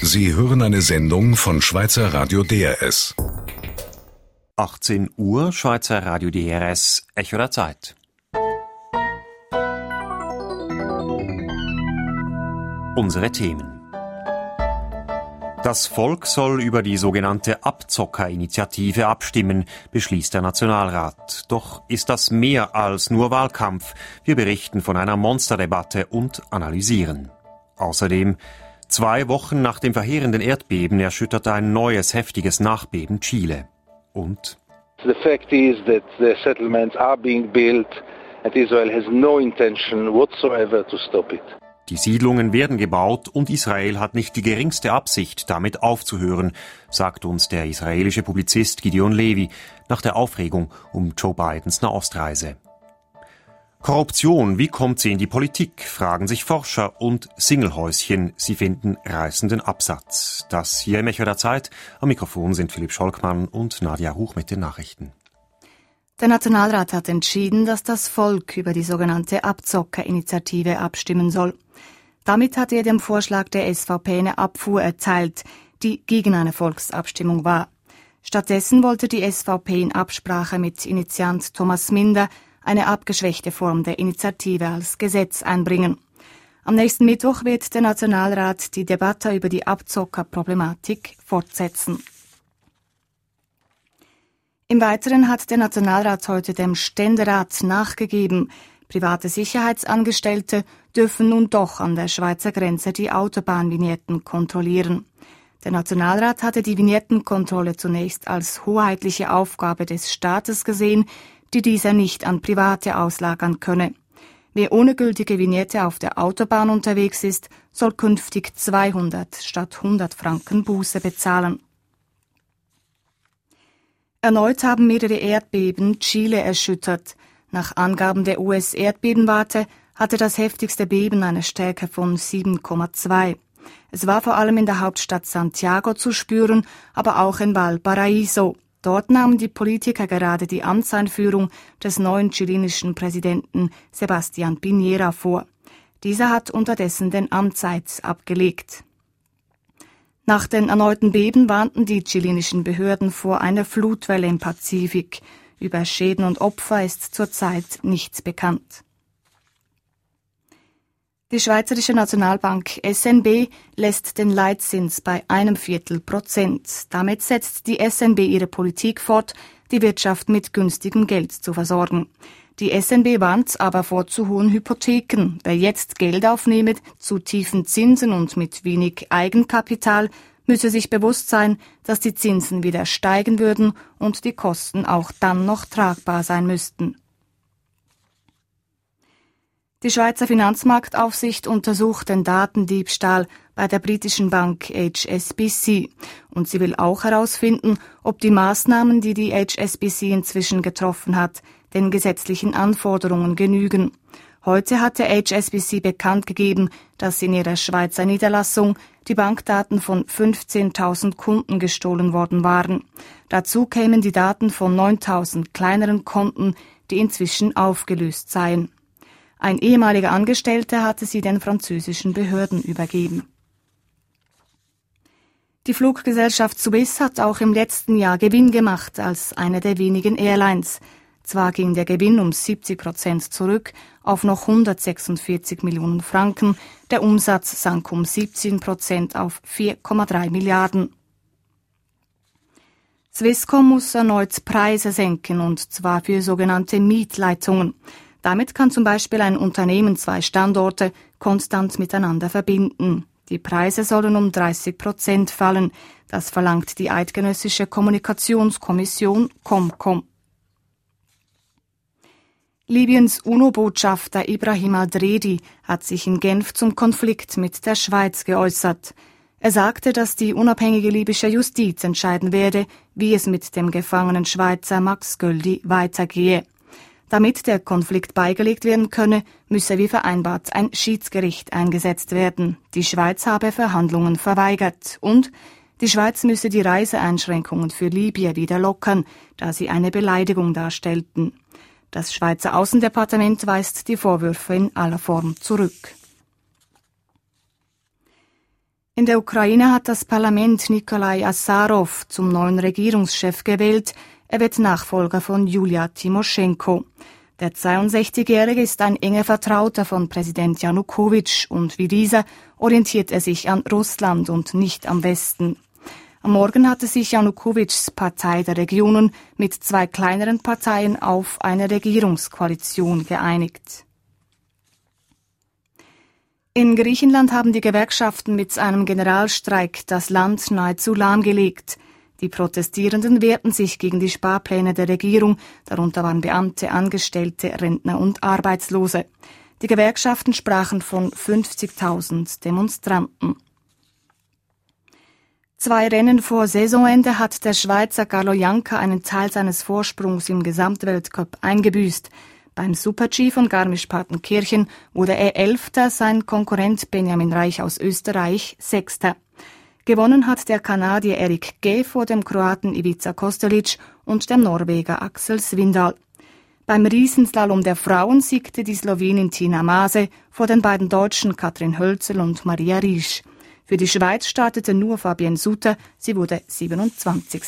Sie hören eine Sendung von Schweizer Radio DRS. 18 Uhr, Schweizer Radio DRS, Echo der Zeit. Unsere Themen. Das Volk soll über die sogenannte Abzockerinitiative abstimmen, beschließt der Nationalrat. Doch ist das mehr als nur Wahlkampf. Wir berichten von einer Monsterdebatte und analysieren. Außerdem, 2 Wochen nach dem verheerenden Erdbeben erschütterte ein neues heftiges Nachbeben Chile. Und the fact is that the settlements are being built and Israel has no intention whatsoever to stop it. Die Siedlungen werden gebaut und Israel hat nicht die geringste Absicht, damit aufzuhören, sagt uns der israelische Publizist Gideon Levy nach der Aufregung um Joe Bidens Nahostreise. Korruption, wie kommt sie in die Politik, fragen sich Forscher, und Singlehäuschen, sie finden reißenden Absatz. Das hier im Echo der Zeit. Am Mikrofon sind Philipp Scholkmann und Nadia Ruch mit den Nachrichten. Der Nationalrat hat entschieden, dass das Volk über die sogenannte Abzockerinitiative abstimmen soll. Damit hat er dem Vorschlag der SVP eine Abfuhr erteilt, die gegen eine Volksabstimmung war. Stattdessen wollte die SVP in Absprache mit Initiant Thomas Minder eine abgeschwächte Form der Initiative als Gesetz einbringen. Am nächsten Mittwoch wird der Nationalrat die Debatte über die Abzockerproblematik fortsetzen. Im Weiteren hat der Nationalrat heute dem Ständerat nachgegeben. Private Sicherheitsangestellte dürfen nun doch an der Schweizer Grenze die Autobahnvignetten kontrollieren. Der Nationalrat hatte die Vignettenkontrolle zunächst als hoheitliche Aufgabe des Staates gesehen, die dieser nicht an Private auslagern könne. Wer ohne gültige Vignette auf der Autobahn unterwegs ist, soll künftig 200 statt 100 Franken Buße bezahlen. Erneut haben mehrere Erdbeben Chile erschüttert. Nach Angaben der US-Erdbebenwarte hatte das heftigste Beben eine Stärke von 7,2. Es war vor allem in der Hauptstadt Santiago zu spüren, aber auch in Valparaíso. Dort nahmen die Politiker gerade die Amtseinführung des neuen chilenischen Präsidenten Sebastián Piñera vor. Dieser hat unterdessen den Amtseid abgelegt. Nach den erneuten Beben warnten die chilenischen Behörden vor einer Flutwelle im Pazifik. Über Schäden und Opfer ist zurzeit nichts bekannt. Die Schweizerische Nationalbank SNB lässt den Leitzins bei 1/4%. Damit setzt die SNB ihre Politik fort, die Wirtschaft mit günstigem Geld zu versorgen. Die SNB warnt aber vor zu hohen Hypotheken. Wer jetzt Geld aufnehme, zu tiefen Zinsen und mit wenig Eigenkapital, müsse sich bewusst sein, dass die Zinsen wieder steigen würden und die Kosten auch dann noch tragbar sein müssten. Die Schweizer Finanzmarktaufsicht untersucht den Datendiebstahl bei der britischen Bank HSBC und sie will auch herausfinden, ob die Maßnahmen, die die HSBC inzwischen getroffen hat, den gesetzlichen Anforderungen genügen. Heute hat der HSBC bekannt gegeben, dass in ihrer Schweizer Niederlassung die Bankdaten von 15.000 Kunden gestohlen worden waren. Dazu kämen die Daten von 9.000 kleineren Konten, die inzwischen aufgelöst seien. Ein ehemaliger Angestellter hatte sie den französischen Behörden übergeben. Die Fluggesellschaft Swiss hat auch im letzten Jahr Gewinn gemacht als eine der wenigen Airlines. Zwar ging der Gewinn um 70% zurück auf noch 146 Millionen Franken, der Umsatz sank um 17% auf 4,3 Milliarden. Swisscom muss erneut Preise senken, und zwar für sogenannte Mietleitungen. Damit kann zum Beispiel ein Unternehmen 2 Standorte konstant miteinander verbinden. Die Preise sollen um 30% fallen. Das verlangt die Eidgenössische Kommunikationskommission COMCOM. Libyens UNO-Botschafter Ibrahim al-Dredi hat sich in Genf zum Konflikt mit der Schweiz geäußert. Er sagte, dass die unabhängige libysche Justiz entscheiden werde, wie es mit dem gefangenen Schweizer Max Göldi weitergehe. Damit der Konflikt beigelegt werden könne, müsse wie vereinbart ein Schiedsgericht eingesetzt werden. Die Schweiz habe Verhandlungen verweigert und die Schweiz müsse die Reiseeinschränkungen für Libyer wieder lockern, da sie eine Beleidigung darstellten. Das Schweizer Außendepartement weist die Vorwürfe in aller Form zurück. In der Ukraine hat das Parlament Nikolai Azarov zum neuen Regierungschef gewählt. Er wird Nachfolger von Julia Timoschenko. Der 62-Jährige ist ein enger Vertrauter von Präsident Janukowitsch und wie dieser orientiert er sich an Russland und nicht am Westen. Am Morgen hatte sich Janukowitschs Partei der Regionen mit 2 kleineren Parteien auf eine Regierungskoalition geeinigt. In Griechenland haben die Gewerkschaften mit einem Generalstreik das Land nahezu lahmgelegt. Die Protestierenden wehrten sich gegen die Sparpläne der Regierung, darunter waren Beamte, Angestellte, Rentner und Arbeitslose. Die Gewerkschaften sprachen von 50.000 Demonstranten. 2 Rennen vor Saisonende hat der Schweizer Carlo Janka einen Teil seines Vorsprungs im Gesamtweltcup eingebüßt. Beim Super-G von Garmisch-Partenkirchen wurde er 11., sein Konkurrent Benjamin Reich aus Österreich 6. Gewonnen hat der Kanadier Erik G. vor dem Kroaten Ivica Kostelic und dem Norweger Axel Svindal. Beim Riesenslalom der Frauen siegte die Slowenin Tina Maase vor den beiden Deutschen Katrin Hölzel und Maria Riesch. Für die Schweiz startete nur Fabienne Sutter, sie wurde 27.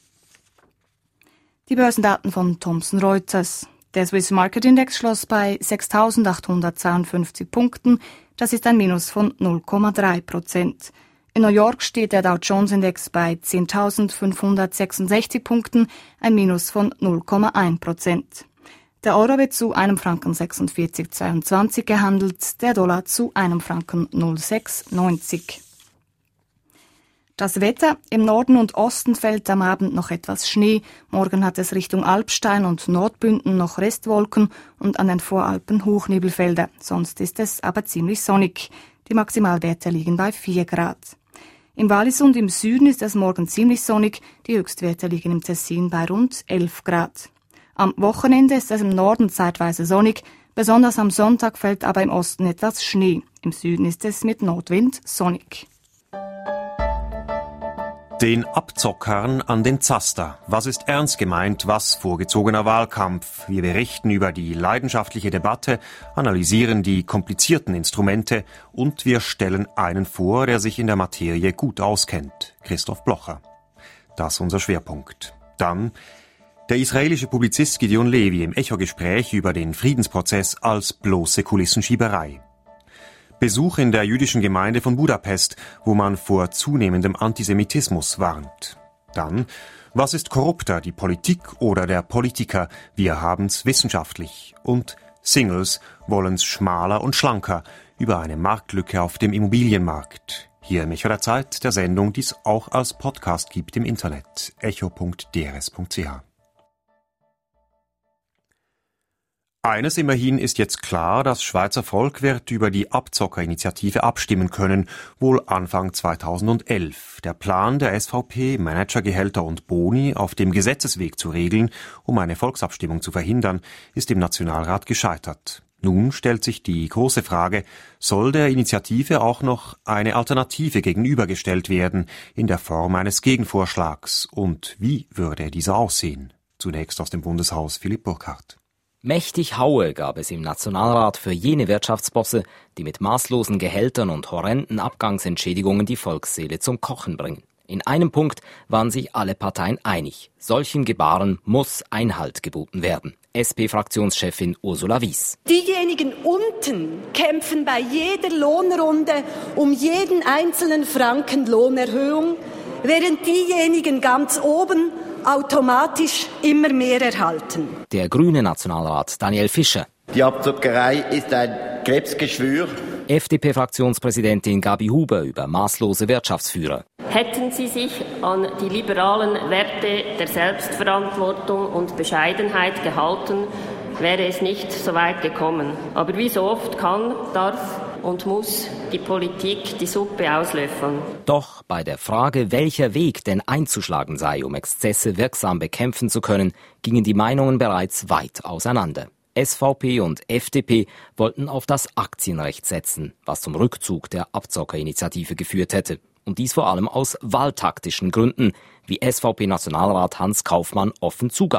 Die Börsendaten von Thomson Reuters. Der Swiss Market Index schloss bei 6.852 Punkten, das ist ein Minus von 0,3%. In New York steht der Dow Jones Index bei 10.566 Punkten, ein Minus von 0,1%. Der Euro wird zu 1,4622 Franken gehandelt, der Dollar zu 1,0690 Franken. Das Wetter: Im Norden und Osten fällt am Abend noch etwas Schnee. Morgen hat es Richtung Alpstein und Nordbünden noch Restwolken und an den Voralpen Hochnebelfelder. Sonst ist es aber ziemlich sonnig. Die Maximalwerte liegen bei 4 Grad. Im Wallis und im Süden ist es morgen ziemlich sonnig. Die Höchstwerte liegen im Tessin bei rund 11 Grad. Am Wochenende ist es im Norden zeitweise sonnig. Besonders am Sonntag fällt aber im Osten etwas Schnee. Im Süden ist es mit Nordwind sonnig. Den Abzockern an den Zaster. Was ist ernst gemeint, was vorgezogener Wahlkampf? Wir berichten über die leidenschaftliche Debatte, analysieren die komplizierten Instrumente und wir stellen einen vor, der sich in der Materie gut auskennt. Christoph Blocher. Das ist unser Schwerpunkt. Dann der israelische Publizist Gideon Levi im Echo-Gespräch über den Friedensprozess als bloße Kulissenschieberei. Besuch in der jüdischen Gemeinde von Budapest, wo man vor zunehmendem Antisemitismus warnt. Dann, was ist korrupter, die Politik oder der Politiker? Wir haben's wissenschaftlich. Und Singles wollen's schmaler und schlanker, über eine Marktlücke auf dem Immobilienmarkt. Hier im Echo der Zeit, der Sendung, die es auch als Podcast gibt im Internet, echo.drs.ch. Eines immerhin ist jetzt klar, das Schweizer Volk wird über die Abzockerinitiative abstimmen können, wohl Anfang 2011. Der Plan der SVP, Managergehälter und Boni auf dem Gesetzesweg zu regeln, um eine Volksabstimmung zu verhindern, ist im Nationalrat gescheitert. Nun stellt sich die große Frage, soll der Initiative auch noch eine Alternative gegenübergestellt werden, in der Form eines Gegenvorschlags? Und wie würde dieser aussehen? Zunächst aus dem Bundeshaus Philipp Burkhardt. Mächtig Haue gab es im Nationalrat für jene Wirtschaftsbosse, die mit maßlosen Gehältern und horrenden Abgangsentschädigungen die Volksseele zum Kochen bringen. In einem Punkt waren sich alle Parteien einig. Solchen Gebaren muss Einhalt geboten werden. SP-Fraktionschefin Ursula Wies. Diejenigen unten kämpfen bei jeder Lohnrunde um jeden einzelnen Franken Lohnerhöhung, während diejenigen ganz oben automatisch immer mehr erhalten. Der grüne Nationalrat Daniel Fischer. Die Abzockerei ist ein Krebsgeschwür. FDP-Fraktionspräsidentin Gabi Huber über maßlose Wirtschaftsführer. Hätten Sie sich an die liberalen Werte der Selbstverantwortung und Bescheidenheit gehalten, wäre es nicht so weit gekommen. Aber wie so oft kann, darf und muss die Politik die Suppe auslöffeln. Doch bei der Frage, welcher Weg denn einzuschlagen sei, um Exzesse wirksam bekämpfen zu können, gingen die Meinungen bereits weit auseinander. SVP und FDP wollten auf das Aktienrecht setzen, was zum Rückzug der Abzockerinitiative geführt hätte. Und dies vor allem aus wahltaktischen Gründen, wie SVP-Nationalrat Hans Kaufmann offen zugab.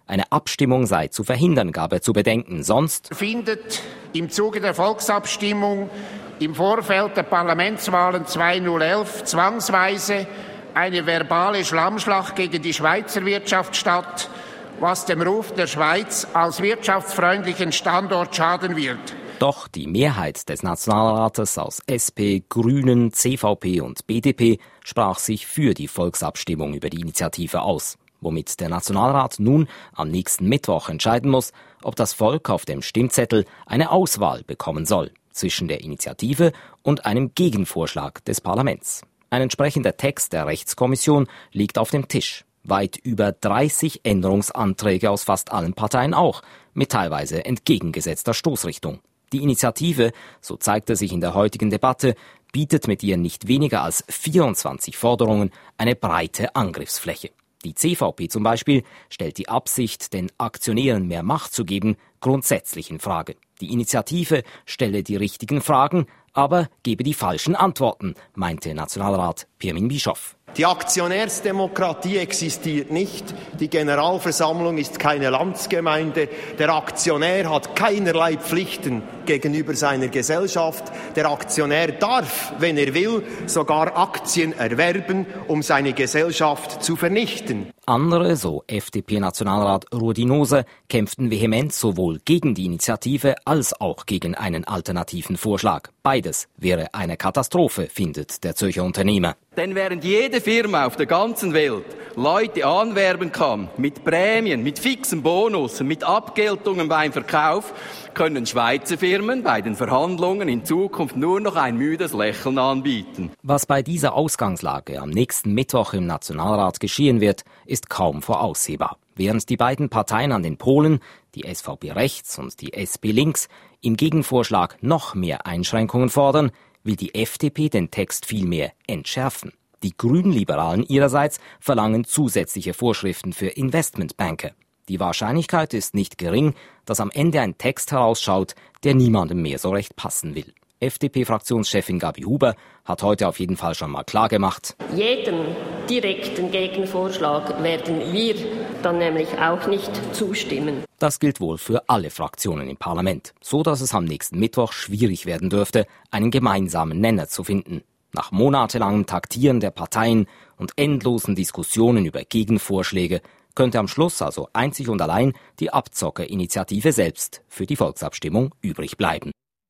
Eine Abstimmung sei zu verhindern, gab er zu bedenken. Sonst findet im Zuge der Volksabstimmung im Vorfeld der Parlamentswahlen 2011 zwangsweise eine verbale Schlammschlacht gegen die Schweizer Wirtschaft statt, was dem Ruf der Schweiz als wirtschaftsfreundlichen Standort schaden wird. Doch die Mehrheit des Nationalrates aus SP, Grünen, CVP und BDP sprach sich für die Volksabstimmung über die Initiative aus, womit der Nationalrat nun am nächsten Mittwoch entscheiden muss, ob das Volk auf dem Stimmzettel eine Auswahl bekommen soll zwischen der Initiative und einem Gegenvorschlag des Parlaments. Ein entsprechender Text der Rechtskommission liegt auf dem Tisch. Weit über 30 Änderungsanträge aus fast allen Parteien auch, mit teilweise entgegengesetzter Stoßrichtung. Die Initiative, so zeigte sich in der heutigen Debatte, bietet mit ihren nicht weniger als 24 Forderungen eine breite Angriffsfläche. Die CVP zum Beispiel stellt die Absicht, den Aktionären mehr Macht zu geben, grundsätzlich in Frage. Die Initiative stelle die richtigen Fragen, aber gebe die falschen Antworten, meinte Nationalrat Pirmin Bischoff. Die Aktionärsdemokratie existiert nicht. Die Generalversammlung ist keine Landsgemeinde. Der Aktionär hat keinerlei Pflichten gegenüber seiner Gesellschaft. Der Aktionär darf, wenn er will, sogar Aktien erwerben, um seine Gesellschaft zu vernichten. Andere, so FDP-Nationalrat Rudi Noser, kämpften vehement sowohl gegen die Initiative als auch gegen einen alternativen Vorschlag. Beides wäre eine Katastrophe, findet der Zürcher Unternehmer. Denn während jede Firma auf der ganzen Welt Leute anwerben kann, mit Prämien, mit fixen Bonus, mit Abgeltungen beim Verkauf, können Schweizer Firmen bei den Verhandlungen in Zukunft nur noch ein müdes Lächeln anbieten. Was bei dieser Ausgangslage am nächsten Mittwoch im Nationalrat geschehen wird, ist kaum voraussehbar. Während die beiden Parteien an den Polen, die SVP rechts und die SP links, im Gegenvorschlag noch mehr Einschränkungen fordern, will die FDP den Text vielmehr entschärfen. Die Grünliberalen ihrerseits verlangen zusätzliche Vorschriften für Investmentbanker. Die Wahrscheinlichkeit ist nicht gering, dass am Ende ein Text herausschaut, der niemandem mehr so recht passen will. FDP-Fraktionschefin Gabi Huber hat heute auf jeden Fall schon mal klargemacht: Jeden direkten Gegenvorschlag werden wir dann nämlich auch nicht zustimmen. Das gilt wohl für alle Fraktionen im Parlament, so dass es am nächsten Mittwoch schwierig werden dürfte, einen gemeinsamen Nenner zu finden. Nach monatelangem Taktieren der Parteien und endlosen Diskussionen über Gegenvorschläge könnte am Schluss also einzig und allein die Abzockerinitiative selbst für die Volksabstimmung übrig bleiben.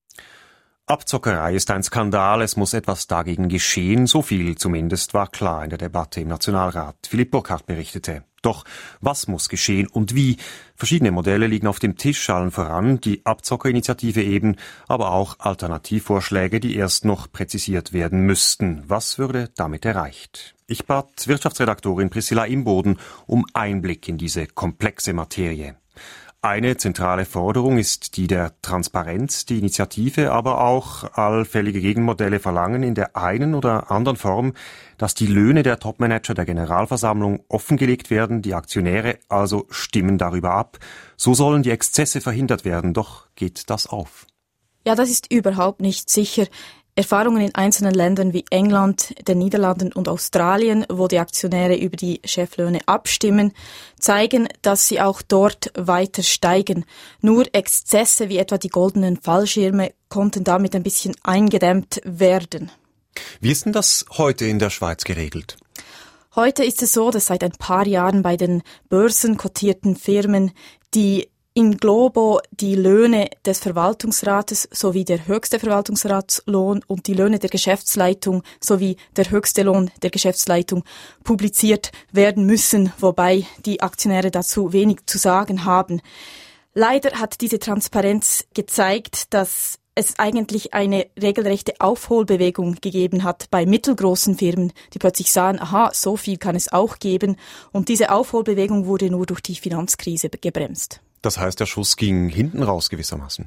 Abzockerei ist ein Skandal, es muss etwas dagegen geschehen, so viel zumindest war klar in der Debatte im Nationalrat. Philipp Burkhardt berichtete. Doch was muss geschehen und wie? Verschiedene Modelle liegen auf dem Tisch, allen voran die Abzockerinitiative eben, aber auch Alternativvorschläge, die erst noch präzisiert werden müssten. Was würde damit erreicht? Ich bat Wirtschaftsredaktorin Priscilla Imboden um Einblick in diese komplexe Materie. Eine zentrale Forderung ist die der Transparenz. Die Initiative, aber auch allfällige Gegenmodelle verlangen in der einen oder anderen Form, dass die Löhne der Topmanager der Generalversammlung offengelegt werden. Die Aktionäre also stimmen darüber ab. So sollen die Exzesse verhindert werden. Doch geht das auf? Ja, das ist überhaupt nicht sicher. Erfahrungen in einzelnen Ländern wie England, den Niederlanden und Australien, wo die Aktionäre über die Cheflöhne abstimmen, zeigen, dass sie auch dort weiter steigen. Nur Exzesse wie etwa die goldenen Fallschirme konnten damit ein bisschen eingedämmt werden. Wie ist denn das heute in der Schweiz geregelt? Heute ist es so, dass seit ein paar Jahren bei den börsenkotierten Firmen die in globo die Löhne des Verwaltungsrates sowie der höchste Verwaltungsratslohn und die Löhne der Geschäftsleitung sowie der höchste Lohn der Geschäftsleitung publiziert werden müssen, wobei die Aktionäre dazu wenig zu sagen haben. Leider hat diese Transparenz gezeigt, dass es eigentlich eine regelrechte Aufholbewegung gegeben hat bei mittelgroßen Firmen, die plötzlich sahen, aha, so viel kann es auch geben. Und diese Aufholbewegung wurde nur durch die Finanzkrise gebremst. Das heißt, der Schuss ging hinten raus gewissermaßen.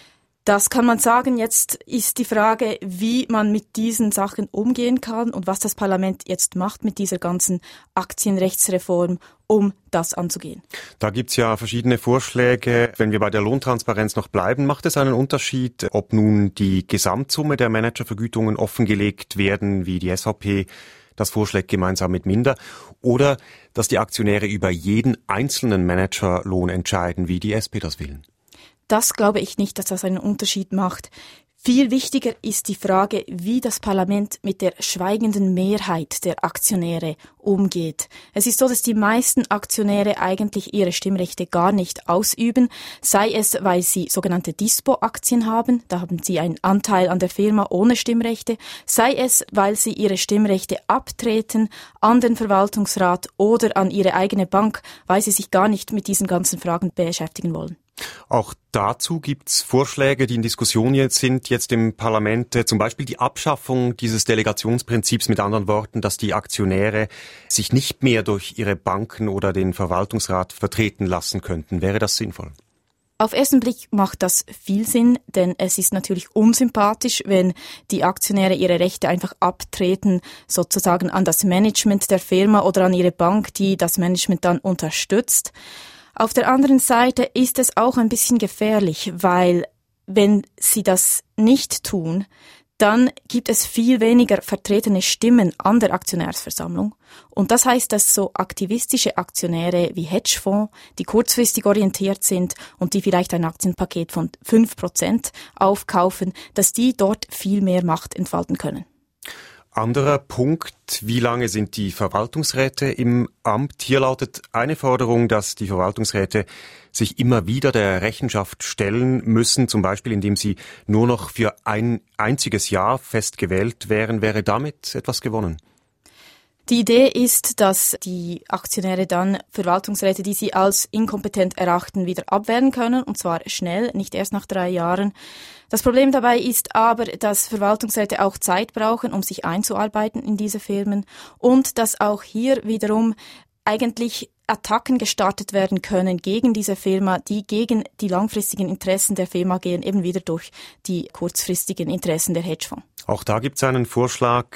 Das kann man sagen. Jetzt ist die Frage, wie man mit diesen Sachen umgehen kann und was das Parlament jetzt macht mit dieser ganzen Aktienrechtsreform, um das anzugehen. Da gibt's ja verschiedene Vorschläge. Wenn wir bei der Lohntransparenz noch bleiben, macht es einen Unterschied, ob nun die Gesamtsumme der Managervergütungen offengelegt werden, wie die SVP das vorschlägt gemeinsam mit Minder, oder dass die Aktionäre über jeden einzelnen Managerlohn entscheiden, wie die SP das will? Das glaube ich nicht, dass das einen Unterschied macht. Viel wichtiger ist die Frage, wie das Parlament mit der schweigenden Mehrheit der Aktionäre umgeht. Es ist so, dass die meisten Aktionäre eigentlich ihre Stimmrechte gar nicht ausüben, sei es, weil sie sogenannte Dispo-Aktien haben, da haben sie einen Anteil an der Firma ohne Stimmrechte, sei es, weil sie ihre Stimmrechte abtreten an den Verwaltungsrat oder an ihre eigene Bank, weil sie sich gar nicht mit diesen ganzen Fragen beschäftigen wollen. Auch dazu gibt's Vorschläge, die in Diskussion sind jetzt im Parlament, zum Beispiel die Abschaffung dieses Delegationsprinzips, mit anderen Worten, dass die Aktionäre sich nicht mehr durch ihre Banken oder den Verwaltungsrat vertreten lassen könnten. Wäre das sinnvoll? Auf ersten Blick macht das viel Sinn, denn es ist natürlich unsympathisch, wenn die Aktionäre ihre Rechte einfach abtreten, sozusagen an das Management der Firma oder an ihre Bank, die das Management dann unterstützt. Auf der anderen Seite ist es auch ein bisschen gefährlich, weil wenn sie das nicht tun, dann gibt es viel weniger vertretene Stimmen an der Aktionärsversammlung. Und das heißt, dass so aktivistische Aktionäre wie Hedgefonds, die kurzfristig orientiert sind und die vielleicht ein Aktienpaket von 5% aufkaufen, dass die dort viel mehr Macht entfalten können. Anderer Punkt, wie lange sind die Verwaltungsräte im Amt? Hier lautet eine Forderung, dass die Verwaltungsräte sich immer wieder der Rechenschaft stellen müssen, zum Beispiel indem sie nur noch für ein einziges Jahr fest gewählt wären. Wäre damit etwas gewonnen? Die Idee ist, dass die Aktionäre dann Verwaltungsräte, die sie als inkompetent erachten, wieder abwählen können, und zwar schnell, nicht erst nach 3 Jahren. Das Problem dabei ist aber, dass Verwaltungsräte auch Zeit brauchen, um sich einzuarbeiten in diese Firmen, und dass auch hier wiederum eigentlich Attacken gestartet werden können gegen diese Firma, die gegen die langfristigen Interessen der Firma gehen, eben wieder durch die kurzfristigen Interessen der Hedgefonds. Auch da gibt es einen Vorschlag.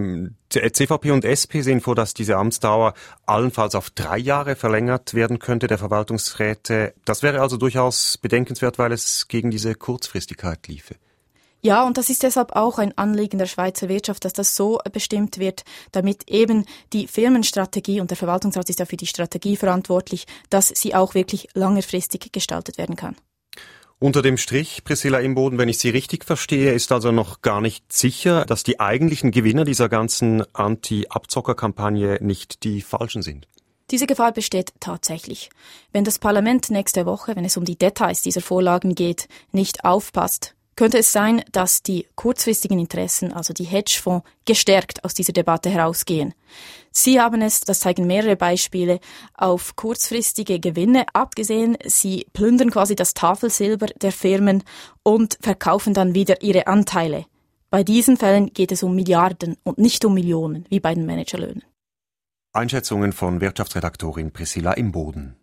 CVP und SP sehen vor, dass diese Amtsdauer allenfalls auf 3 Jahre verlängert werden könnte, der Verwaltungsräte. Das wäre also durchaus bedenkenswert, weil es gegen diese Kurzfristigkeit liefe. Ja, und das ist deshalb auch ein Anliegen der Schweizer Wirtschaft, dass das so bestimmt wird, damit eben die Firmenstrategie, und der Verwaltungsrat ist ja für die Strategie verantwortlich, dass sie auch wirklich längerfristig gestaltet werden kann. Unter dem Strich, Priscilla Imboden, wenn ich Sie richtig verstehe, ist also noch gar nicht sicher, dass die eigentlichen Gewinner dieser ganzen Anti-Abzocker-Kampagne nicht die falschen sind. Diese Gefahr besteht tatsächlich. Wenn das Parlament nächste Woche, wenn es um die Details dieser Vorlagen geht, nicht aufpasst, könnte es sein, dass die kurzfristigen Interessen, also die Hedgefonds, gestärkt aus dieser Debatte herausgehen. Sie haben es, das zeigen mehrere Beispiele, auf kurzfristige Gewinne abgesehen. Sie plündern quasi das Tafelsilber der Firmen und verkaufen dann wieder ihre Anteile. Bei diesen Fällen geht es um Milliarden und nicht um Millionen, wie bei den Managerlöhnen. Einschätzungen von Wirtschaftsredaktorin Priscilla Imboden.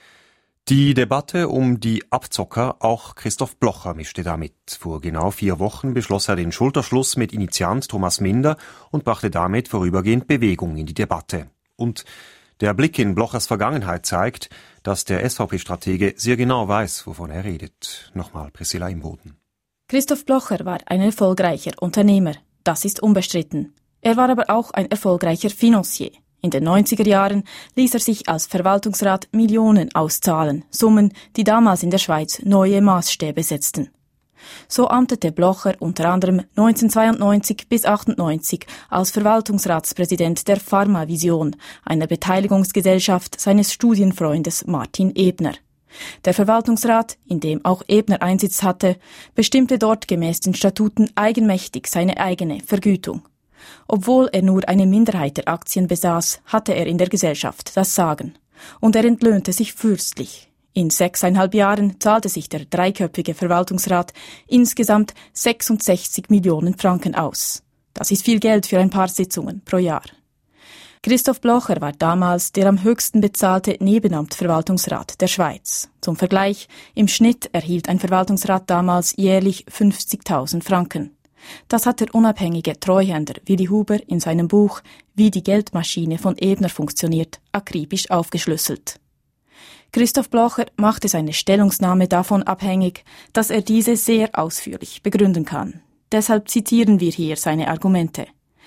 Die Debatte um die Abzocker, auch Christoph Blocher mischte damit. Vor genau 4 Wochen beschloss er den Schulterschluss mit Initiant Thomas Minder und brachte damit vorübergehend Bewegung in die Debatte. Und der Blick in Blochers Vergangenheit zeigt, dass der SVP-Stratege sehr genau weiß, wovon er redet. Nochmal Priscilla Imboden. Christoph Blocher war ein erfolgreicher Unternehmer. Das ist unbestritten. Er war aber auch ein erfolgreicher Financier. In den 90er Jahren ließ er sich als Verwaltungsrat Millionen auszahlen, Summen, die damals in der Schweiz neue Maßstäbe setzten. So amtete Blocher unter anderem 1992 bis 1998 als Verwaltungsratspräsident der Pharmavision, einer Beteiligungsgesellschaft seines Studienfreundes Martin Ebner. Der Verwaltungsrat, in dem auch Ebner Einsitz hatte, bestimmte dort gemäß den Statuten eigenmächtig seine eigene Vergütung. Obwohl er nur eine Minderheit der Aktien besaß, hatte er in der Gesellschaft das Sagen. Und er entlöhnte sich fürstlich. In 6,5 Jahren zahlte sich der 3-köpfige Verwaltungsrat insgesamt 66 Millionen Franken aus. Das ist viel Geld für ein paar Sitzungen pro Jahr. Christoph Blocher war damals der am höchsten bezahlte Nebenamtverwaltungsrat der Schweiz. Zum Vergleich, im Schnitt erhielt ein Verwaltungsrat damals jährlich 50.000 Franken. Das hat der unabhängige Treuhänder Willi Huber in seinem Buch »Wie die Geldmaschine von Ebner funktioniert« akribisch aufgeschlüsselt. Christoph Blocher machte seine Stellungnahme davon abhängig, dass er diese sehr ausführlich begründen kann. Deshalb zitieren wir hier seine Argumente.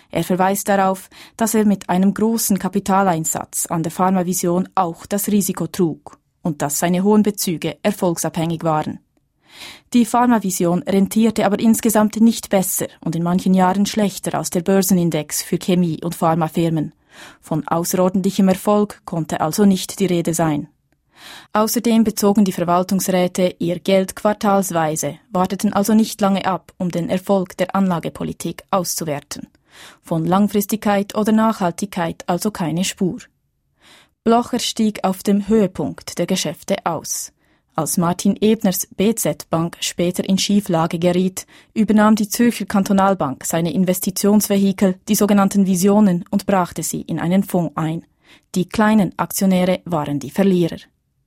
Er verweist darauf, dass er mit einem großen Kapitaleinsatz an der Pharmavision auch das Risiko trug und dass seine hohen Bezüge erfolgsabhängig waren. Die Pharmavision rentierte aber insgesamt nicht besser und in manchen Jahren schlechter als der Börsenindex für Chemie- und Pharmafirmen. Von außerordentlichem Erfolg konnte also nicht die Rede sein. Außerdem bezogen die Verwaltungsräte ihr Geld quartalsweise, warteten also nicht lange ab, um den Erfolg der Anlagepolitik auszuwerten. Von Langfristigkeit oder Nachhaltigkeit also keine Spur. Blocher stieg auf dem Höhepunkt der Geschäfte aus. Als Martin Ebners BZ-Bank später in Schieflage geriet, übernahm die Zürcher Kantonalbank seine Investitionsvehikel, die sogenannten Visionen, und brachte sie in einen Fonds ein. Die kleinen Aktionäre waren die Verlierer.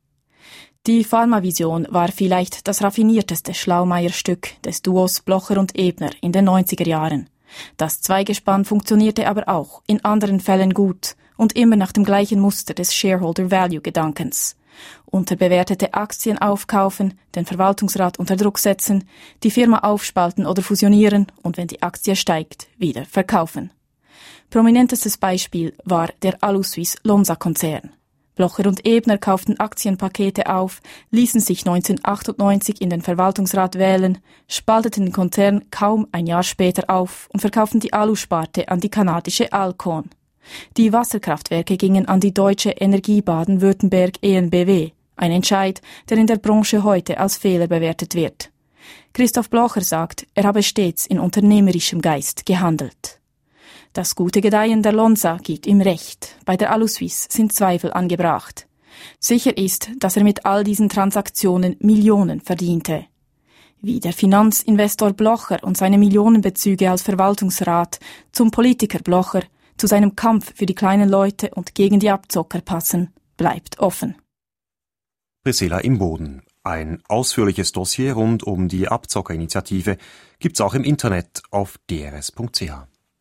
Die Pharmavision war vielleicht das raffinierteste Schlaumeierstück des Duos Blocher und Ebner in den 90er Jahren. Das Zweigespann funktionierte aber auch in anderen Fällen gut und immer nach dem gleichen Muster des Shareholder-Value-Gedankens. Unterbewertete Aktien aufkaufen, den Verwaltungsrat unter Druck setzen, die Firma aufspalten oder fusionieren und wenn die Aktie steigt, wieder verkaufen. Prominentestes Beispiel war der Alusuisse Lonza-Konzern. Blocher und Ebner kauften Aktienpakete auf, ließen sich 1998 in den Verwaltungsrat wählen, spalteten den Konzern kaum ein Jahr später auf und verkauften die Alusparte an die kanadische Alcon. Die Wasserkraftwerke gingen an die Deutsche Energie Baden-Württemberg EnBW, ein Entscheid, der in der Branche heute als Fehler bewertet wird. Christoph Blocher sagt, er habe stets in unternehmerischem Geist gehandelt. Das gute Gedeihen der Lonza gibt ihm recht. Bei der Alusuisse sind Zweifel angebracht. Sicher ist, dass er mit all diesen Transaktionen Millionen verdiente. Wie der Finanzinvestor Blocher und seine Millionenbezüge als Verwaltungsrat zum Politiker Blocher, zu seinem Kampf für die kleinen Leute und gegen die Abzocker passen, bleibt offen. Priscilla Imboden. Ein ausführliches Dossier rund um die Abzockerinitiative gibt's auch im Internet auf drs.ch.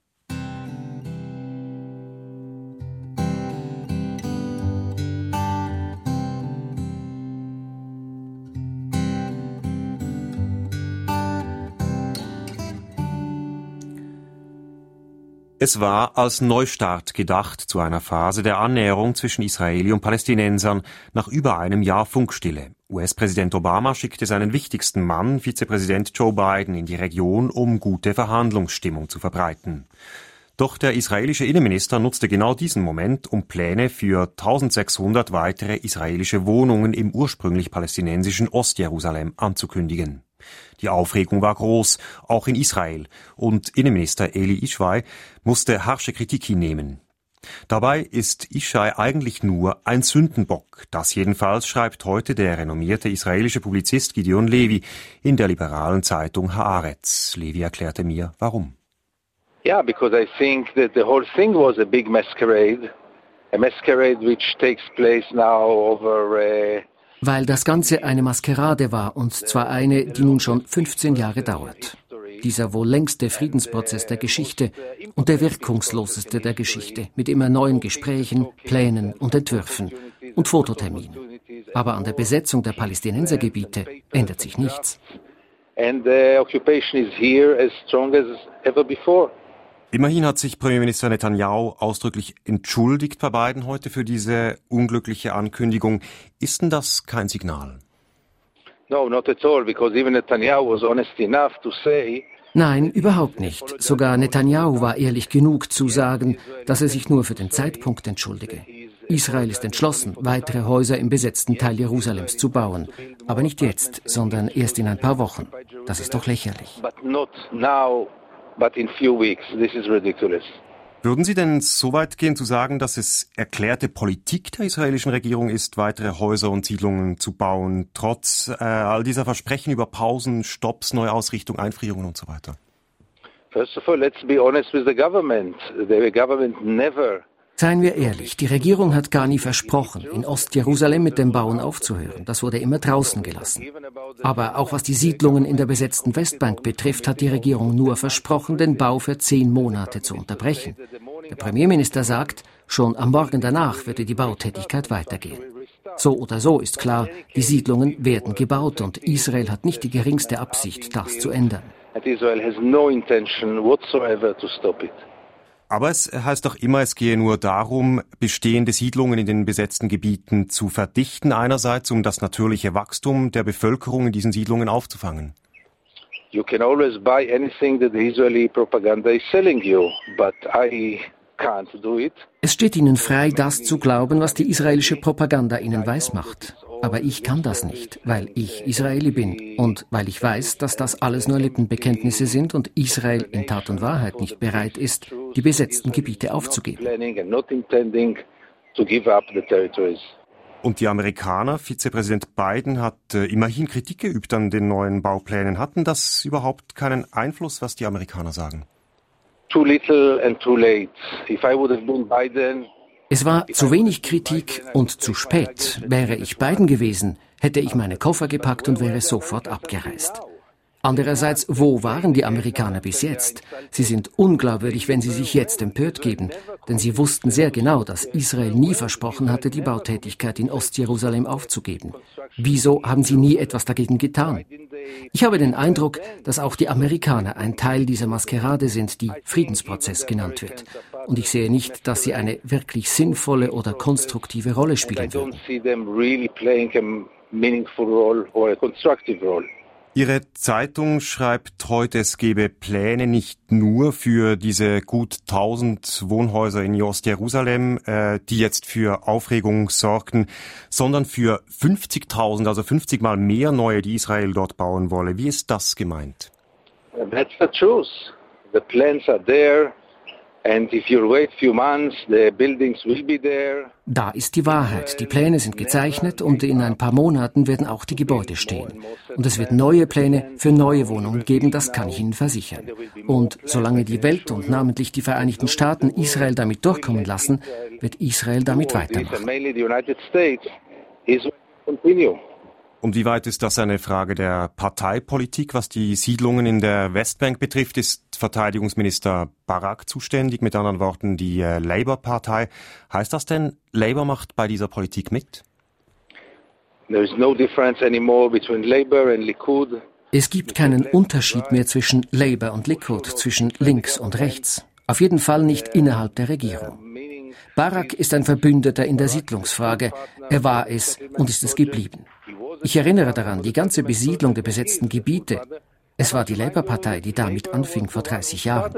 Es war als Neustart gedacht zu einer Phase der Annäherung zwischen Israeli und Palästinensern nach über einem Jahr Funkstille. US-Präsident Obama schickte seinen wichtigsten Mann, Vizepräsident Joe Biden, in die Region, um gute Verhandlungsstimmung zu verbreiten. Doch der israelische Innenminister nutzte genau diesen Moment, um Pläne für 1600 weitere israelische Wohnungen im ursprünglich palästinensischen Ostjerusalem anzukündigen. Die Aufregung war groß, auch in Israel, und Innenminister Eli Yishai musste harsche Kritik hinnehmen. Dabei ist Yishai eigentlich nur ein Sündenbock. Das jedenfalls schreibt heute der renommierte israelische Publizist Gideon Levi in der liberalen Zeitung Haaretz. Levi erklärte mir, warum. Yeah, because I think that the whole thing was a big masquerade which takes place now over Weil das Ganze eine Maskerade war, und zwar eine, die nun schon 15 Jahre dauert. Dieser wohl längste Friedensprozess der Geschichte und der wirkungsloseste der Geschichte, mit immer neuen Gesprächen, Plänen und Entwürfen und Fototerminen. Aber an der Besetzung der Palästinensergebiete ändert sich nichts. And the occupation is here as strong as ever before. Immerhin hat sich Premierminister Netanyahu ausdrücklich entschuldigt bei Biden heute für diese unglückliche Ankündigung. Ist denn das kein Signal? No, not at all, because even Netanyahu was honest enough to say. Nein, überhaupt nicht. Sogar Netanyahu war ehrlich genug zu sagen, dass er sich nur für den Zeitpunkt entschuldige. Israel ist entschlossen, weitere Häuser im besetzten Teil Jerusalems zu bauen. Aber nicht jetzt, sondern erst in ein paar Wochen. Das ist doch lächerlich. But not now. But in few weeks. This is ridiculous. Würden Sie denn so weit gehen zu sagen, dass es erklärte Politik der israelischen Regierung ist, weitere Häuser und Siedlungen zu bauen, trotz all dieser Versprechen über Pausen, Stopps, Neuausrichtung, Einfrierungen und so weiter? First of all, let's be honest with the government. The government never. Seien wir ehrlich, die Regierung hat gar nie versprochen, in Ostjerusalem mit dem Bauen aufzuhören. Das wurde immer draußen gelassen. Aber auch was die Siedlungen in der besetzten Westbank betrifft, hat die Regierung nur versprochen, den Bau für 10 Monate zu unterbrechen. Der Premierminister sagt, schon am Morgen danach würde die Bautätigkeit weitergehen. So oder so ist klar, die Siedlungen werden gebaut und Israel hat nicht die geringste Absicht, das zu ändern. And Israel has no intention whatsoever to stop it. Aber es heißt doch immer, es gehe nur darum, bestehende Siedlungen in den besetzten Gebieten zu verdichten einerseits, um das natürliche Wachstum der Bevölkerung in diesen Siedlungen aufzufangen. You can always buy anything that the Israeli propaganda is selling you, but I can't do it. Es steht Ihnen frei, das zu glauben, was die israelische Propaganda Ihnen weismacht. Aber ich kann das nicht, weil ich Israeli bin und weil ich weiß, dass das alles nur Lippenbekenntnisse sind und Israel in Tat und Wahrheit nicht bereit ist, die besetzten Gebiete aufzugeben. Und die Amerikaner, Vizepräsident Biden hat immerhin Kritik geübt an den neuen Bauplänen. Hatten das überhaupt keinen Einfluss, was die Amerikaner sagen? Too little and too late. If I would have been Biden, es war zu wenig Kritik und zu spät. Wäre ich Biden gewesen, hätte ich meine Koffer gepackt und wäre sofort abgereist. Andererseits, wo waren die Amerikaner bis jetzt? Sie sind unglaubwürdig, wenn sie sich jetzt empört geben, denn sie wussten sehr genau, dass Israel nie versprochen hatte, die Bautätigkeit in Ostjerusalem aufzugeben. Wieso haben sie nie etwas dagegen getan? Ich habe den Eindruck, dass auch die Amerikaner ein Teil dieser Maskerade sind, die Friedensprozess genannt wird. Und ich sehe nicht, dass sie eine wirklich sinnvolle oder konstruktive Rolle spielen würden. Ihre Zeitung schreibt heute, es gebe Pläne nicht nur für diese gut 1000 Wohnhäuser in Ostjerusalem, die jetzt für Aufregung sorgten, sondern für 50.000, also 50 Mal mehr neue, die Israel dort bauen wolle. Wie ist das gemeint? That's the truth. The plans are there. And if you wait a few months, the buildings will be there. Da ist die Wahrheit. Die Pläne sind gezeichnet und in ein paar Monaten werden auch die Gebäude stehen. Und es wird neue Pläne für neue Wohnungen geben, das kann ich Ihnen versichern. Und solange die Welt und namentlich die Vereinigten Staaten Israel damit durchkommen lassen, wird Israel damit weitermachen. Und wie weit ist das eine Frage der Parteipolitik? Was die Siedlungen in der Westbank betrifft, ist Verteidigungsminister Barak zuständig, mit anderen Worten die Labour-Partei. Heißt das denn, Labour macht bei dieser Politik mit? Es gibt keinen Unterschied mehr zwischen Labour und Likud, zwischen links und rechts. Auf jeden Fall nicht innerhalb der Regierung. Barak ist ein Verbündeter in der Siedlungsfrage. Er war es und ist es geblieben. Ich erinnere daran, die ganze Besiedlung der besetzten Gebiete. Es war die Labour-Partei, die damit anfing vor 30 Jahren.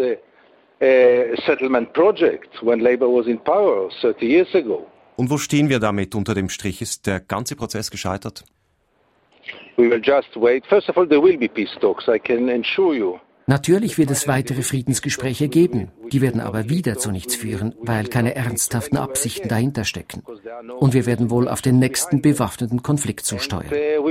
Und wo stehen wir damit unter dem Strich? Ist der ganze Prozess gescheitert? We will just wait. First of all, there will be peace talks, I can assure you. Natürlich wird es weitere Friedensgespräche geben. Die werden aber wieder zu nichts führen, weil keine ernsthaften Absichten dahinter stecken. Und wir werden wohl auf den nächsten bewaffneten Konflikt zusteuern.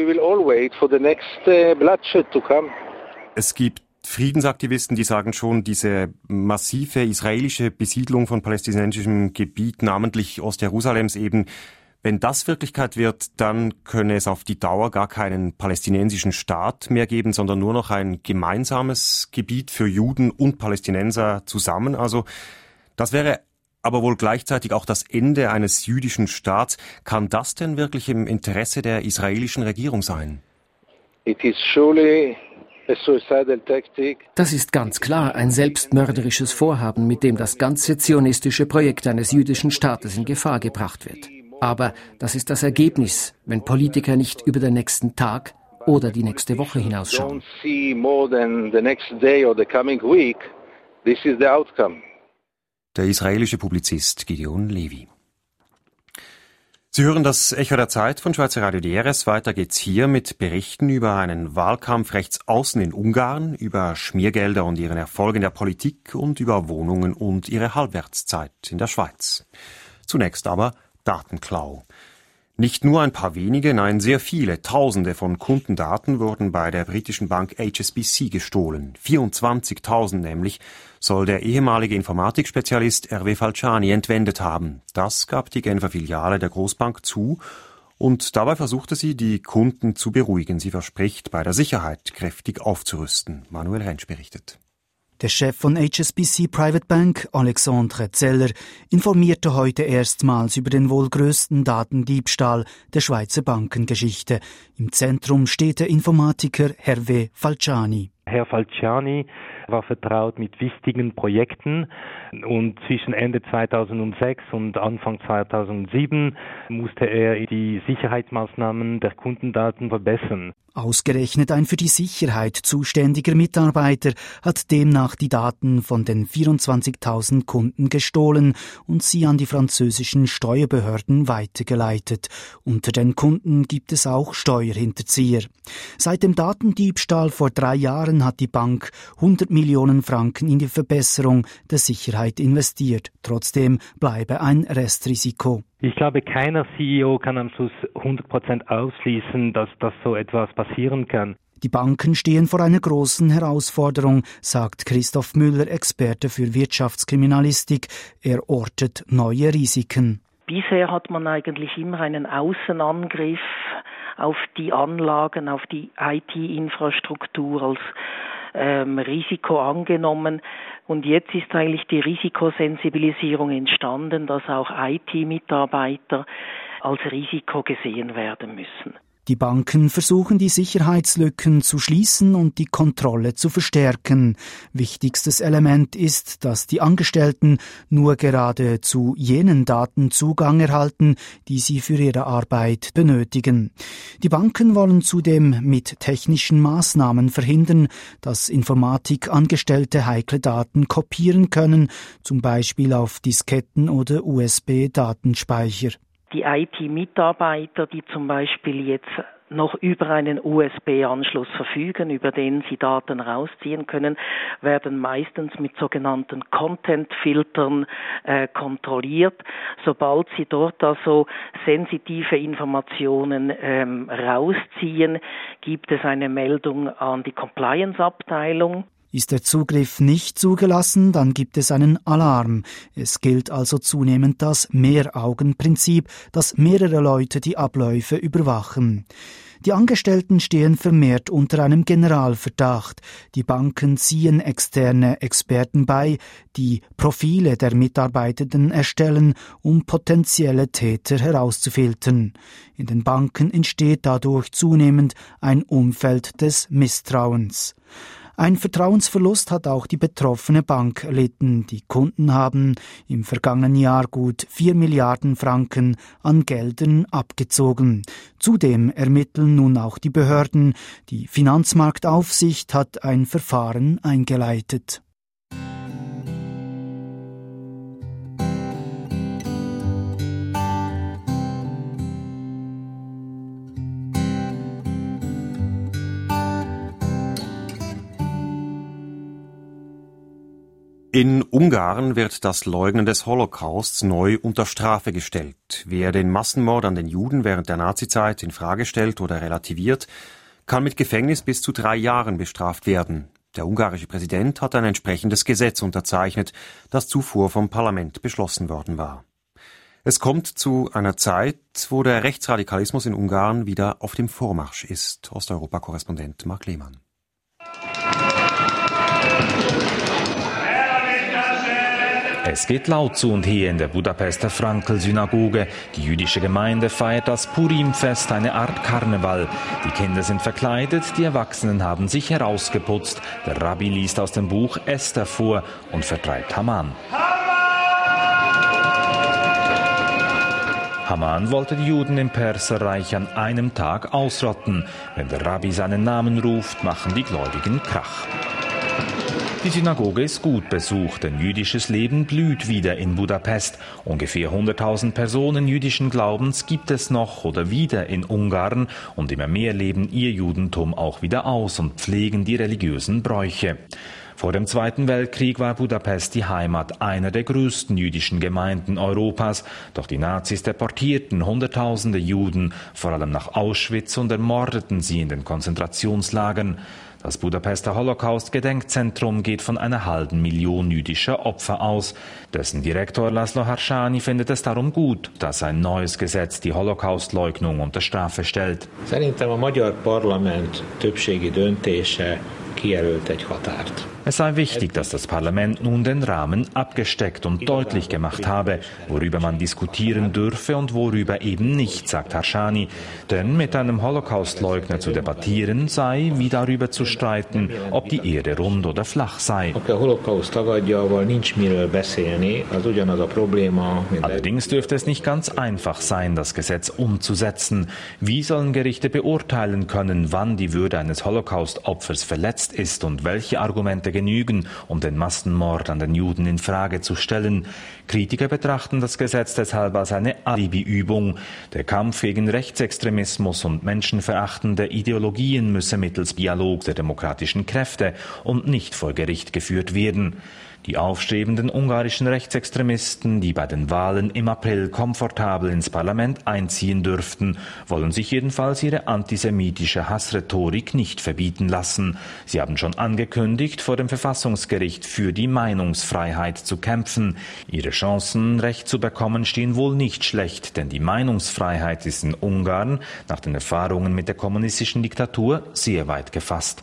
Es gibt Friedensaktivisten, die sagen schon, diese massive israelische Besiedlung von palästinensischem Gebiet, namentlich Ostjerusalems eben, wenn das Wirklichkeit wird, dann könne es auf die Dauer gar keinen palästinensischen Staat mehr geben, sondern nur noch ein gemeinsames Gebiet für Juden und Palästinenser zusammen. Also das wäre aber wohl gleichzeitig auch das Ende eines jüdischen Staats. Kann das denn wirklich im Interesse der israelischen Regierung sein? It is surely a suicidal tactic. Das ist ganz klar ein selbstmörderisches Vorhaben, mit dem das ganze zionistische Projekt eines jüdischen Staates in Gefahr gebracht wird. Aber das ist das Ergebnis, wenn Politiker nicht über den nächsten Tag oder die nächste Woche hinausschauen. Der israelische Publizist Gideon Levi. Sie hören das Echo der Zeit von Schweizer Radio DRS. Weiter geht's hier mit Berichten über einen Wahlkampf rechts außen in Ungarn, über Schmiergelder und ihren Erfolg in der Politik und über Wohnungen und ihre Halbwertszeit in der Schweiz. Zunächst aber Datenklau. Nicht nur ein paar wenige, nein, sehr viele, Tausende von Kundendaten wurden bei der britischen Bank HSBC gestohlen. 24.000 nämlich soll der ehemalige Informatikspezialist Hervé Falciani entwendet haben. Das gab die Genfer Filiale der Großbank zu und dabei versuchte sie, die Kunden zu beruhigen. Sie verspricht, bei der Sicherheit kräftig aufzurüsten. Manuel Rentsch berichtet. Der Chef von HSBC Private Bank, Alexandre Zeller, informierte heute erstmals über den wohl größten Datendiebstahl der Schweizer Bankengeschichte. Im Zentrum steht der Informatiker Hervé Falciani. Herr Falciani war vertraut mit wichtigen Projekten und zwischen Ende 2006 und Anfang 2007 musste er die Sicherheitsmaßnahmen der Kundendaten verbessern. Ausgerechnet ein für die Sicherheit zuständiger Mitarbeiter hat demnach die Daten von den 24.000 Kunden gestohlen und sie an die französischen Steuerbehörden weitergeleitet. Unter den Kunden gibt es auch Steuerhinterzieher. Seit dem Datendiebstahl vor 3 Jahren hat die Bank 100 Millionen Franken in die Verbesserung der Sicherheit investiert. Trotzdem bleibe ein Restrisiko. Ich glaube, keiner CEO kann am Schluss 100% ausschließen, dass so etwas passieren kann. Die Banken stehen vor einer großen Herausforderung, sagt Christoph Müller, Experte für Wirtschaftskriminalistik. Er ortet neue Risiken. Bisher hat man eigentlich immer einen Außenangriff auf die Anlagen, auf die IT-Infrastruktur als Risiko angenommen. Und jetzt ist eigentlich die Risikosensibilisierung entstanden, dass auch IT-Mitarbeiter als Risiko gesehen werden müssen. Die Banken versuchen, die Sicherheitslücken zu schließen und die Kontrolle zu verstärken. Wichtigstes Element ist, dass die Angestellten nur gerade zu jenen Daten Zugang erhalten, die sie für ihre Arbeit benötigen. Die Banken wollen zudem mit technischen Maßnahmen verhindern, dass Informatikangestellte heikle Daten kopieren können, zum Beispiel auf Disketten oder USB-Datenspeicher. Die IT-Mitarbeiter, die zum Beispiel jetzt noch über einen USB-Anschluss verfügen, über den sie Daten rausziehen können, werden meistens mit sogenannten Content-Filtern kontrolliert. Sobald sie dort also sensitive Informationen rausziehen, gibt es eine Meldung an die Compliance-Abteilung. Ist der Zugriff nicht zugelassen, dann gibt es einen Alarm. Es gilt also zunehmend das Mehraugenprinzip, dass mehrere Leute die Abläufe überwachen. Die Angestellten stehen vermehrt unter einem Generalverdacht. Die Banken ziehen externe Experten bei, die Profile der Mitarbeitenden erstellen, um potenzielle Täter herauszufiltern. In den Banken entsteht dadurch zunehmend ein Umfeld des Misstrauens. Ein Vertrauensverlust hat auch die betroffene Bank erlitten. Die Kunden haben im vergangenen Jahr gut 4 Milliarden Franken an Geldern abgezogen. Zudem ermitteln nun auch die Behörden. Die Finanzmarktaufsicht hat ein Verfahren eingeleitet. In Ungarn wird das Leugnen des Holocausts neu unter Strafe gestellt. Wer den Massenmord an den Juden während der Nazizeit in Frage stellt oder relativiert, kann mit Gefängnis bis zu 3 Jahren bestraft werden. Der ungarische Präsident hat ein entsprechendes Gesetz unterzeichnet, das zuvor vom Parlament beschlossen worden war. Es kommt zu einer Zeit, wo der Rechtsradikalismus in Ungarn wieder auf dem Vormarsch ist. Osteuropa-Korrespondent Marc Lehmann. Es geht laut zu und her in der Budapester Frankl-Synagoge. Die jüdische Gemeinde feiert das Purim-Fest, eine Art Karneval. Die Kinder sind verkleidet, die Erwachsenen haben sich herausgeputzt. Der Rabbi liest aus dem Buch Esther vor und vertreibt Haman. Haman wollte die Juden im Perserreich an einem Tag ausrotten. Wenn der Rabbi seinen Namen ruft, machen die Gläubigen Krach. Die Synagoge ist gut besucht, denn jüdisches Leben blüht wieder in Budapest. Ungefähr 100.000 Personen jüdischen Glaubens gibt es noch oder wieder in Ungarn und immer mehr leben ihr Judentum auch wieder aus und pflegen die religiösen Bräuche. Vor dem Zweiten Weltkrieg war Budapest die Heimat einer der größten jüdischen Gemeinden Europas. Doch die Nazis deportierten Hunderttausende Juden, vor allem nach Auschwitz, und ermordeten sie in den Konzentrationslagern. Das Budapester Holocaust-Gedenkzentrum geht von 500.000 jüdischer Opfer aus. Dessen Direktor Laszlo Harsani findet es darum gut, dass ein neues Gesetz die Holocaust-Leugnung unter Strafe stellt. Szerintem a magyar parlament többségi döntése kijelölt egy határt. Es sei wichtig, dass das Parlament nun den Rahmen abgesteckt und deutlich gemacht habe, worüber man diskutieren dürfe und worüber eben nicht, sagt Harshani. Denn mit einem Holocaustleugner zu debattieren sei wie darüber zu streiten, ob die Erde rund oder flach sei. Allerdings dürfte es nicht ganz einfach sein, das Gesetz umzusetzen. Wie sollen Gerichte beurteilen können, wann die Würde eines Holocaust-Opfers verletzt ist und welche Argumente genügen, um den Massenmord an den Juden in Frage zu stellen? Kritiker betrachten das Gesetz deshalb als eine Alibi-Übung. Der Kampf gegen Rechtsextremismus und menschenverachtende Ideologien müsse mittels Dialog der demokratischen Kräfte und nicht vor Gericht geführt werden. Die aufstrebenden ungarischen Rechtsextremisten, die bei den Wahlen im April komfortabel ins Parlament einziehen dürften, wollen sich jedenfalls ihre antisemitische Hassrhetorik nicht verbieten lassen. Sie haben schon angekündigt, vor dem Verfassungsgericht für die Meinungsfreiheit zu kämpfen. Ihre Chancen, Recht zu bekommen, stehen wohl nicht schlecht, denn die Meinungsfreiheit ist in Ungarn nach den Erfahrungen mit der kommunistischen Diktatur sehr weit gefasst.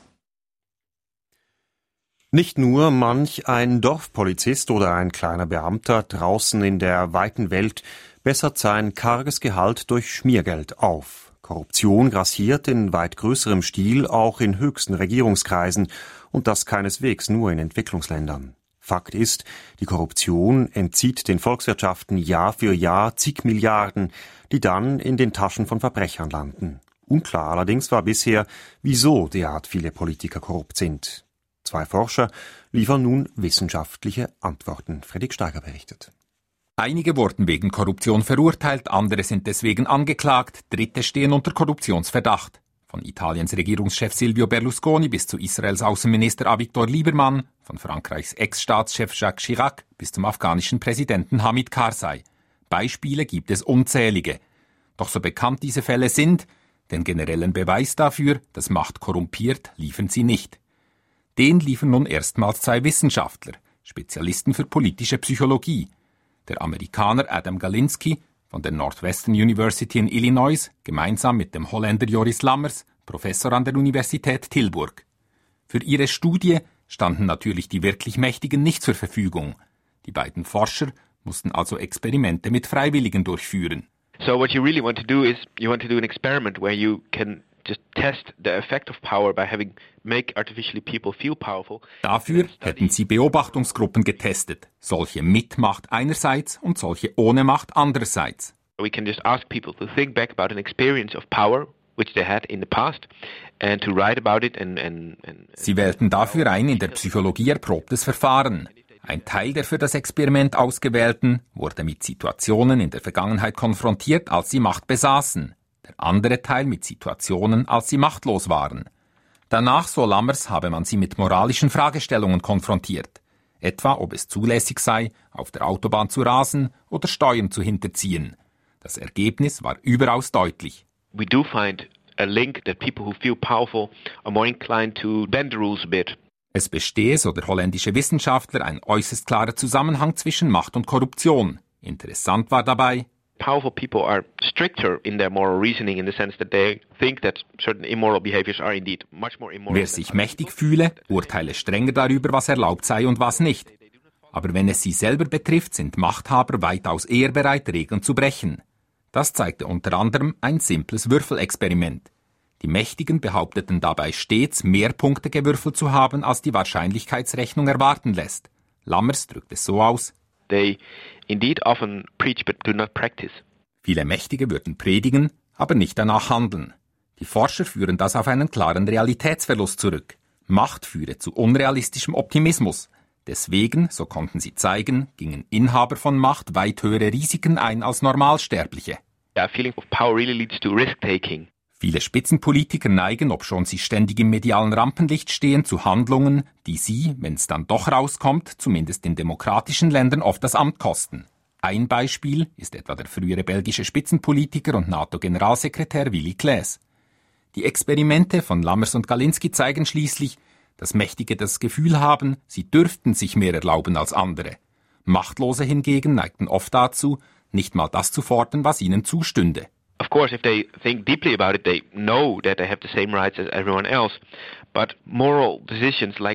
Nicht nur manch ein Dorfpolizist oder ein kleiner Beamter draußen in der weiten Welt bessert sein karges Gehalt durch Schmiergeld auf. Korruption grassiert in weit größerem Stil auch in höchsten Regierungskreisen und das keineswegs nur in Entwicklungsländern. Fakt ist, die Korruption entzieht den Volkswirtschaften Jahr für Jahr zig Milliarden, die dann in den Taschen von Verbrechern landen. Unklar allerdings war bisher, wieso derart viele Politiker korrupt sind. 2 Forscher liefern nun wissenschaftliche Antworten. Fredrik Steiger berichtet. Einige wurden wegen Korruption verurteilt, andere sind deswegen angeklagt, Dritte stehen unter Korruptionsverdacht. Von Italiens Regierungschef Silvio Berlusconi bis zu Israels Außenminister Avigdor Lieberman, von Frankreichs Ex-Staatschef Jacques Chirac bis zum afghanischen Präsidenten Hamid Karzai. Beispiele gibt es unzählige. Doch so bekannt diese Fälle sind, den generellen Beweis dafür, dass Macht korrumpiert, liefern sie nicht. Den liefern nun erstmals 2 Wissenschaftler, Spezialisten für politische Psychologie. Der Amerikaner Adam Galinsky von der Northwestern University in Illinois, gemeinsam mit dem Holländer Joris Lammers, Professor an der Universität Tilburg. Für ihre Studie standen natürlich die wirklich Mächtigen nicht zur Verfügung. Die beiden Forscher mussten also Experimente mit Freiwilligen durchführen. So what you really want to do is you want to do an experiment where you can just test the effect of power by make artificially people feel powerful. Dafür hätten sie Beobachtungsgruppen getestet, solche mit Macht einerseits und solche ohne Macht andererseits. We can just ask people to think back about an experience of power which they had in the past and to write about it and Sie wählten dafür ein in der Psychologie erprobtes Verfahren. Ein Teil der für das Experiment Ausgewählten wurde mit Situationen in der Vergangenheit konfrontiert, als sie Macht besaßen. Der andere Teil mit Situationen, als sie machtlos waren. Danach, so Lammers, habe man sie mit moralischen Fragestellungen konfrontiert. Etwa, ob es zulässig sei, auf der Autobahn zu rasen oder Steuern zu hinterziehen. Das Ergebnis war überaus deutlich. We do find a link that people who feel powerful are more inclined to bend the rules a bit. Es bestehe, so der holländische Wissenschaftler, ein äußerst klarer Zusammenhang zwischen Macht und Korruption. Interessant war dabei, powerful people are stricter in their moral reasoning in the sense that they think that certain immoral behaviors are indeed much more immoral. Wer sich mächtig fühle, urteile strenger darüber, was erlaubt sei und was nicht. Aber wenn es sie selber betrifft, sind Machthaber weitaus eher bereit, Regeln zu brechen. Das zeigte unter anderem ein simples Würfelexperiment. Die Mächtigen behaupteten dabei stets, mehr Punkte gewürfelt zu haben, als die Wahrscheinlichkeitsrechnung erwarten lässt. Lammers drückt es so aus: They indeed often preach but do not practice. Viele Mächtige würden predigen, aber nicht danach handeln. Die Forscher führen das auf einen klaren Realitätsverlust zurück. Macht führe zu unrealistischem Optimismus. Deswegen, so konnten sie zeigen, gingen Inhaber von Macht weit höhere Risiken ein als Normalsterbliche. A feeling of power really leads to risk-taking. Viele Spitzenpolitiker neigen, obschon sie ständig im medialen Rampenlicht stehen, zu Handlungen, die sie, wenn es dann doch rauskommt, zumindest in demokratischen Ländern oft das Amt kosten. Ein Beispiel ist etwa der frühere belgische Spitzenpolitiker und NATO-Generalsekretär Willy Claes. Die Experimente von Lammers und Galinsky zeigen schließlich, dass Mächtige das Gefühl haben, sie dürften sich mehr erlauben als andere. Machtlose hingegen neigten oft dazu, nicht mal das zu fordern, was ihnen zustünde. Of course, if they think deeply about it, they know that they have the same rights as everyone else. But moral decisions like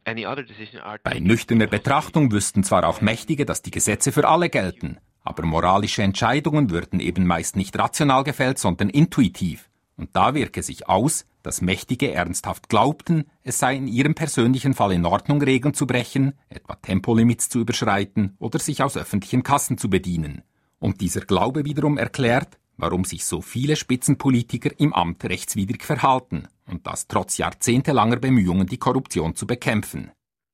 Bei nüchterner Betrachtung wüssten zwar auch Mächtige, dass die Gesetze für alle gelten, aber moralische Entscheidungen würden eben meist nicht rational gefällt, sondern intuitiv. Und da wirke sich aus, dass Mächtige ernsthaft glaubten, es sei in ihrem persönlichen Fall in Ordnung, Regeln zu brechen, etwa Tempolimits zu überschreiten oder sich aus öffentlichen Kassen zu bedienen. Und dieser Glaube wiederum erklärt, warum sich so viele Spitzenpolitiker im Amt rechtswidrig verhalten, und das trotz jahrzehntelanger Bemühungen, die Korruption zu bekämpfen.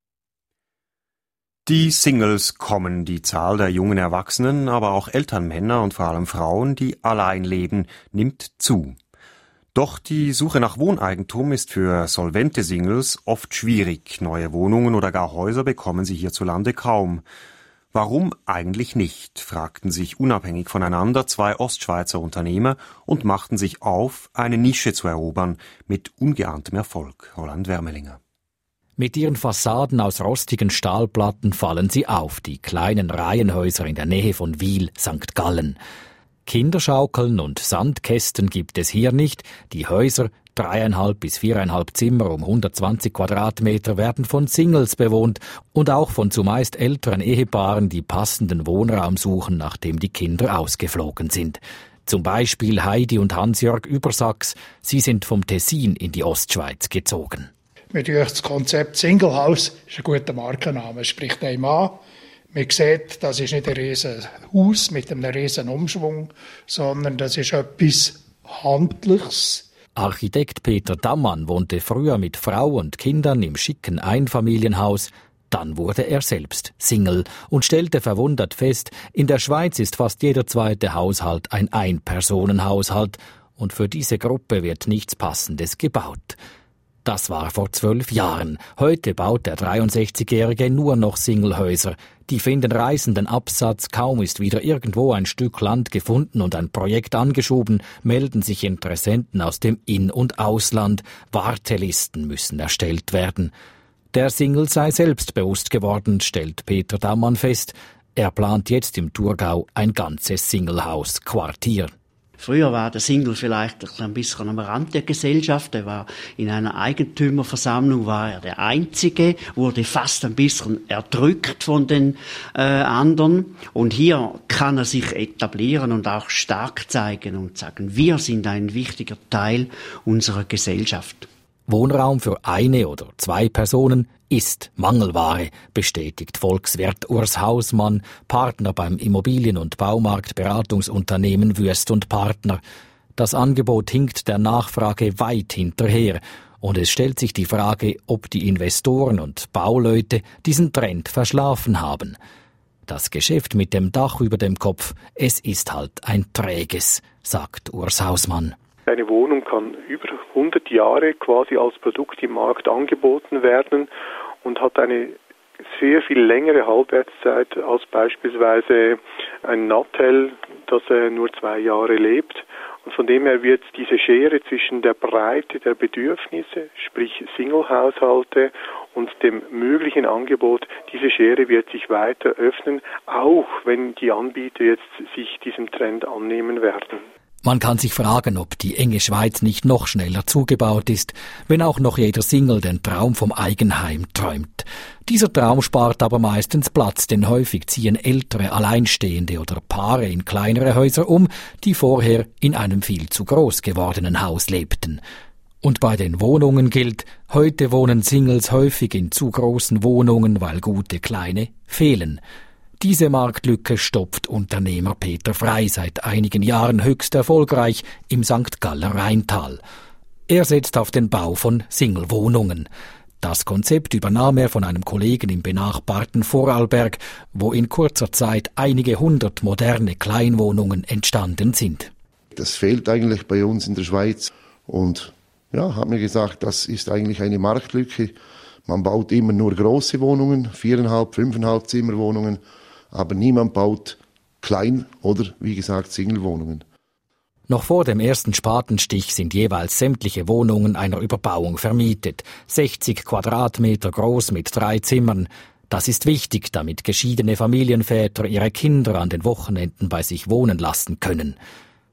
Die Singles kommen, die Zahl der jungen Erwachsenen, aber auch Elternmänner und vor allem Frauen, die allein leben, nimmt zu. Doch die Suche nach Wohneigentum ist für solvente Singles oft schwierig. Neue Wohnungen oder gar Häuser bekommen sie hierzulande kaum. Warum eigentlich nicht, fragten sich unabhängig voneinander 2 Ostschweizer Unternehmer und machten sich auf, eine Nische zu erobern, mit ungeahntem Erfolg. Roland Wermelinger. Mit ihren Fassaden aus rostigen Stahlplatten fallen sie auf, die kleinen Reihenhäuser in der Nähe von Wil, St. Gallen. Kinderschaukeln und Sandkästen gibt es hier nicht. Die Häuser, 3,5 bis 4,5 Zimmer um 120 Quadratmeter, werden von Singles bewohnt und auch von zumeist älteren Ehepaaren, die passenden Wohnraum suchen, nachdem die Kinder ausgeflogen sind. Zum Beispiel Heidi und Hans-Jörg Übersachs. Sie sind vom Tessin in die Ostschweiz gezogen. Mit das Konzept Single House ist ein guter Markenname. Es spricht einem an. Man sieht, das ist nicht ein riesen Haus mit einem riesen Umschwung, sondern das ist etwas Handliches. Architekt Peter Dammann wohnte früher mit Frau und Kindern im schicken Einfamilienhaus. Dann wurde er selbst Single und stellte verwundert fest, in der Schweiz ist fast jeder zweite Haushalt ein Ein-Personen-Haushalt und für diese Gruppe wird nichts Passendes gebaut. Das war vor 12 Jahren. Heute baut der 63-Jährige nur noch Singlehäuser. Die finden reißenden Absatz, kaum ist wieder irgendwo ein Stück Land gefunden und ein Projekt angeschoben, melden sich Interessenten aus dem In- und Ausland. Wartelisten müssen erstellt werden. Der Single sei selbstbewusst geworden, stellt Peter Dammann fest. Er plant jetzt im Thurgau ein ganzes Singlehaus-Quartier. Früher war der Single vielleicht ein bisschen am Rand der Gesellschaft. Er war in einer Eigentümerversammlung, war er der Einzige, wurde fast ein bisschen erdrückt von den anderen. Und hier kann er sich etablieren und auch stark zeigen und sagen, wir sind ein wichtiger Teil unserer Gesellschaft. Wohnraum für 1 oder 2 Personen ist Mangelware, bestätigt Volkswirt Urs Hausmann, Partner beim Immobilien- und Baumarktberatungsunternehmen Wüest & Partner. Das Angebot hinkt der Nachfrage weit hinterher und es stellt sich die Frage, ob die Investoren und Bauleute diesen Trend verschlafen haben. Das Geschäft mit dem Dach über dem Kopf, es ist halt ein träges, sagt Urs Hausmann. Eine Wohnung kann über 100 Jahre quasi als Produkt im Markt angeboten werden und hat eine sehr viel längere Halbwertszeit als beispielsweise ein Nattel, das nur 2 Jahre lebt. Und von dem her wird diese Schere zwischen der Breite der Bedürfnisse, sprich Single-Haushalte, und dem möglichen Angebot, diese Schere wird sich weiter öffnen, auch wenn die Anbieter jetzt sich diesem Trend annehmen werden. Man kann sich fragen, ob die enge Schweiz nicht noch schneller zugebaut ist, wenn auch noch jeder Single den Traum vom Eigenheim träumt. Dieser Traum spart aber meistens Platz, denn häufig ziehen ältere, Alleinstehende oder Paare in kleinere Häuser um, die vorher in einem viel zu groß gewordenen Haus lebten. Und bei den Wohnungen gilt, heute wohnen Singles häufig in zu großen Wohnungen, weil gute kleine fehlen. Diese Marktlücke stopft Unternehmer Peter Frey seit einigen Jahren höchst erfolgreich im St. Galler Rheintal. Er setzt auf den Bau von Singlewohnungen. Das Konzept übernahm er von einem Kollegen im benachbarten Vorarlberg, wo in kurzer Zeit einige 100 moderne Kleinwohnungen entstanden sind. Das fehlt eigentlich bei uns in der Schweiz und ja, hat mir gesagt, das ist eigentlich eine Marktlücke. Man baut immer nur große Wohnungen, 4,5, 5,5 Zimmerwohnungen, aber niemand baut klein oder, wie gesagt, Singlewohnungen. Noch vor dem ersten Spatenstich sind jeweils sämtliche Wohnungen einer Überbauung vermietet. 60 Quadratmeter groß mit 3 Zimmern. Das ist wichtig, damit geschiedene Familienväter ihre Kinder an den Wochenenden bei sich wohnen lassen können.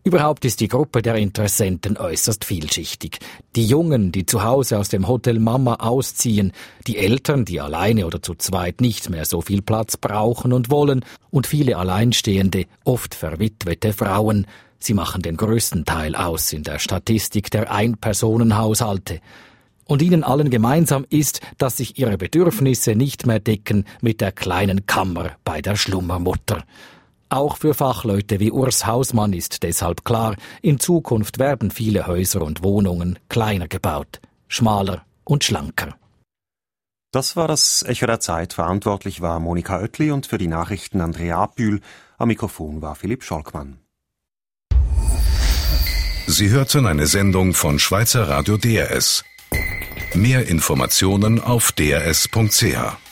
Überhaupt ist die Gruppe der Interessenten äußerst vielschichtig. Die Jungen, die zu Hause aus dem Hotel Mama ausziehen, die Eltern, die alleine oder zu zweit nicht mehr so viel Platz brauchen und wollen, und viele alleinstehende, oft verwitwete Frauen. Sie machen den größten Teil aus in der Statistik der Ein-Personen-Haushalte. Und ihnen allen gemeinsam ist, dass sich ihre Bedürfnisse nicht mehr decken mit der kleinen Kammer bei der Schlummermutter. Auch für Fachleute wie Urs Hausmann ist deshalb klar, in Zukunft werden viele Häuser und Wohnungen kleiner gebaut, schmaler und schlanker. Das war das Echo der Zeit. Verantwortlich war Monika Oetli und für die Nachrichten Andrea Apühl. Am Mikrofon war Philipp Scholkmann. Sie hörten eine Sendung von Schweizer Radio DRS. Mehr Informationen auf drs.ch.